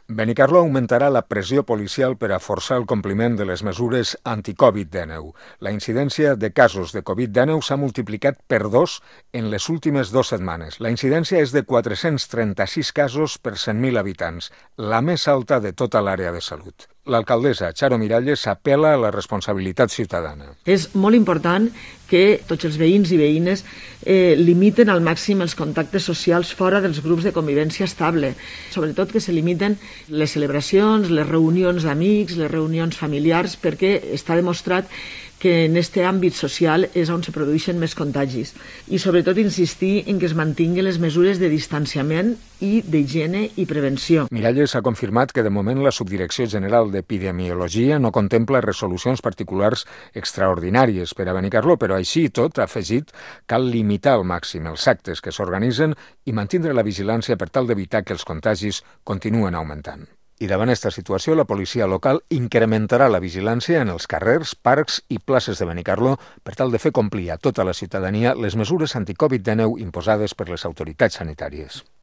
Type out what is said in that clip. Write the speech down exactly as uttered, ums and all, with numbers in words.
Benicarló augmentarà la pressió policial per a forçar el compliment de les mesures anti-Covid dinou. La incidència de casos de Covid dinou s'ha multiplicat per dos en les últimes dues setmanes. La incidència és de quatre-cents trenta-sis casos per cent mil habitants, la més alta de tota l'àrea de salut. L'alcaldessa Charo Miralles apel·la a la responsabilitat ciutadana. És molt important que tots els veïns i veïnes eh, limiten al màxim els contactes socials fora dels grups de convivència estable. Sobretot que se limiten les celebracions, les reunions d'amics, les reunions familiars, perquè està demostrat que en aquest àmbit social és on se produeixen més contagis. I sobretot insistir en que es mantinguin les mesures de distanciament i d'higiene i prevenció. Miralles ha confirmat que de moment la Subdirecció General d'Epidemiologia no contempla resolucions particulars extraordinàries per a Benicarló, però així i tot, ha afegit, cal limitar al màxim els actes que s'organitzen i mantindre la vigilància per tal d'evitar que els contagis continuen augmentant. I davant aquesta situació, la policia local incrementarà la vigilància en els carrers, parcs i places de Benicarló per tal de fer complir a tota la ciutadania les mesures anti-Covid dinou imposades per les autoritats sanitàries.